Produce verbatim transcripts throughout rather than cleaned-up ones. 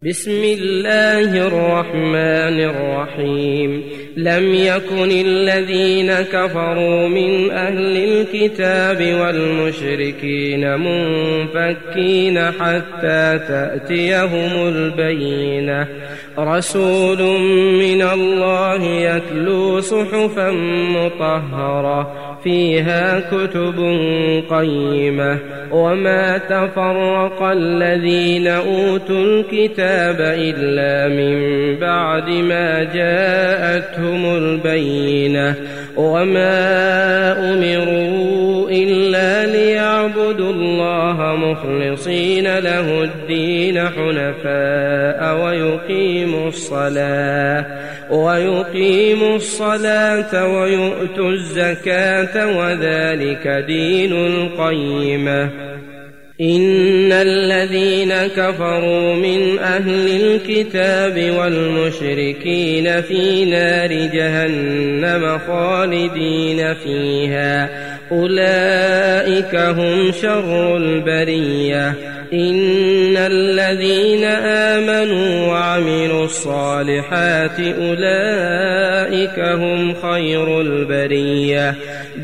بسم الله الرحمن الرحيم لم يكن الذين كفروا من أهل الكتاب والمشركين منفكين حتى تأتيهم البينة رسول من الله يتلو صحفا مطهرة فيها كتب قيمة وما تفرق الذين أوتوا الكتاب إلا من بعد ما جاءتهم البينة وما أمروا إلا ليعبدوا الله مخلصين له الدين حنفاء ويقيموا الصلاة ويقيموا الصلاة ويؤتوا الزكاة وذلك دين القيمة إن الذين كفروا من أهل الكتاب والمشركين في نار جهنم خالدين فيها أولئك هم شر البرية إن الذين آمنوا وعملوا الصالحات أولئك هم خير البرية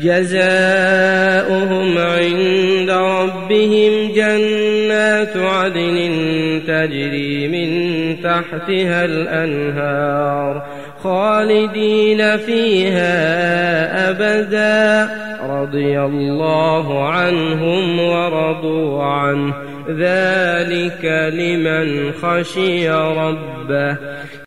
جزاؤهم عند ربهم جنات عدن تجري من تحتها الأنهار خالدين فيها أبدا رضي الله عنهم ورضوا عنه ذلك لمن خشي ربه